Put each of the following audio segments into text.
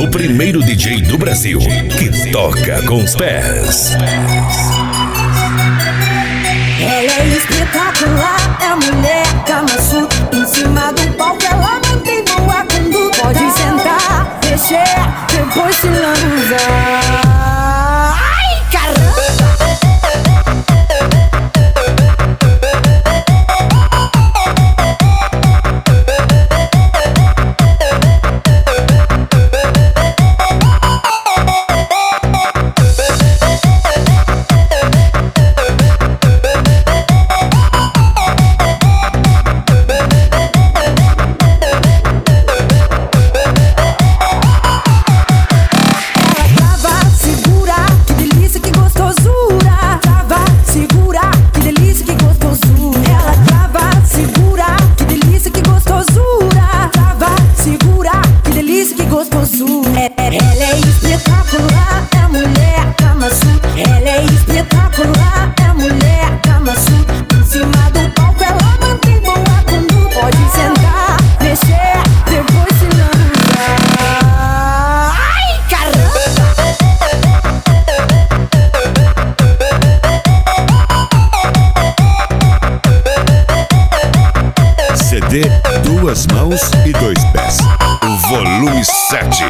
primeiro DJ do Brasil que toca com os pés. Ela é espetacular, é a mulher Kama Sutra. Em cima do palco ela mantém boa conduta. Pode sentar, mexer, depois se lançar. Ai, caramba! Ela é espetacular, é a mulher Kama Sutra. Ela é espetacular, é a mulher Kama Sutra. Em cima do palco ela mantém boa conduta. Pode sentar, mexer, depois se lançar. Ai, caramba! CD Duas Mãos e Dois Pés, o volume 7.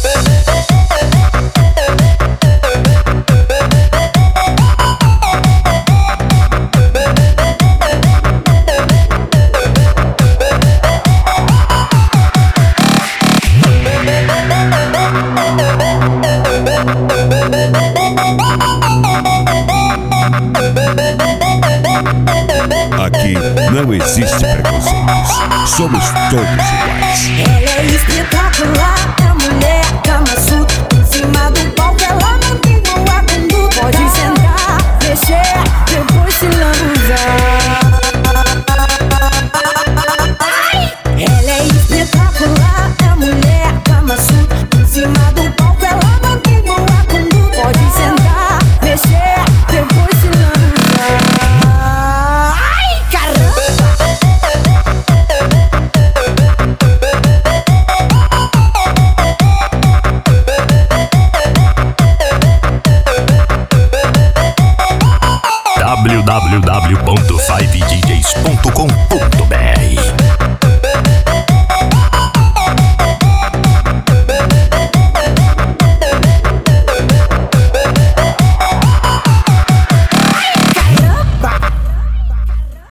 Aqui não existe preconceitos, somos todos iguais. Ela é espetacular, é a mulher Kama Sutra. Em cima do palco ela mantém boa conduta. Pode sentar, mexer, depois se lançar. Ela é espetacular, é a mulher Kama Sutra. Em cima do palco ela mantém boa conduta. Pode sentar, mexer, depois se lançar. Ai, caramba! www.5djs.com.br